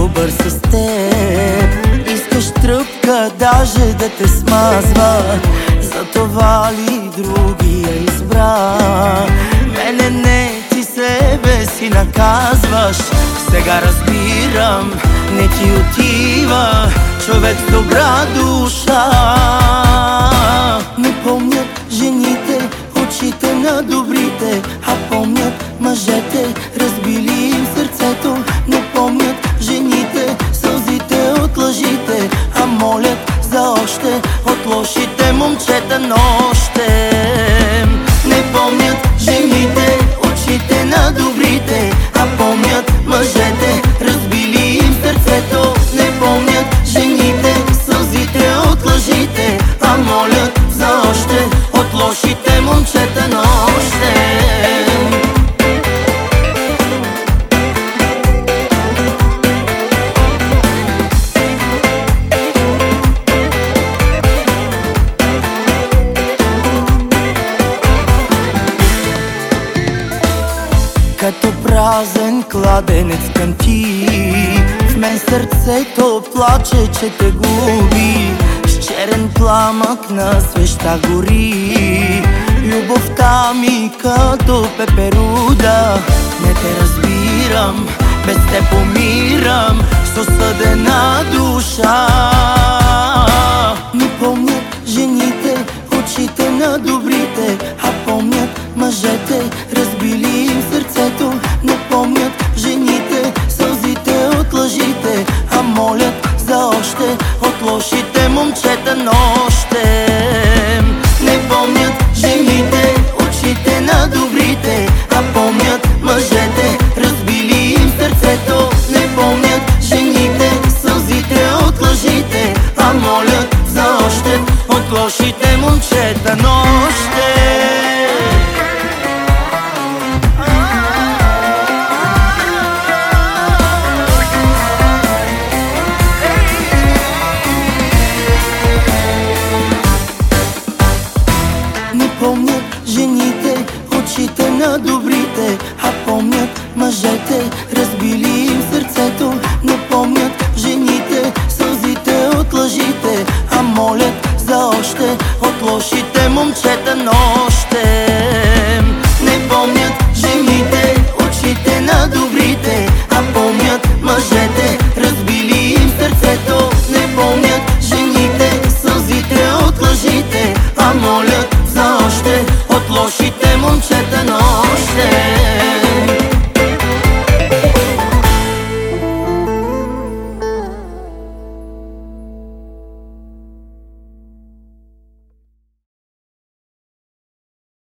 добър с теб. Искаш тръпка даже да те смазва, затова ли другия избра? Мене не, ти себе си наказваш. Сега разбирам, не ти отива човек с добра душа. Не помнят жените очите на добрите, а помнят мъжете, разбили им сърцето. Не помнят жените сълзите от лъжите, а молят за още от лошите момчета нощем. Не помнят жените очите на добрите, а помнят мъжете, разбили им сърцето. Не помнят жените сълзите от лъжите, а молят за още от лошите момчета нощем. Като празен кладенец кънти, в мен сърцето плаче, че те губи. С черен пламък на свеща гори любовта ми като пеперуда. Не те разбирам, без те помирам с осъдена душа. Не помнят жените очите на добрите, а помнят мъжете, разбили им сърцето. Не помнят жените сълзите от лъжите, а молят за още от лошите момчета нощем. Не помнят жените очите на добрите, а помнят мъжете, разбили им сърцето. Не помнят жените сълзите от лъжите, а молят за още от лошите момчета нощем. Не помнят жените очите на добрите, а помнят мъжете, разбили им сърцето. Не помнят жените сълзите от лъжите, а молят за още от лошите момчета нощем.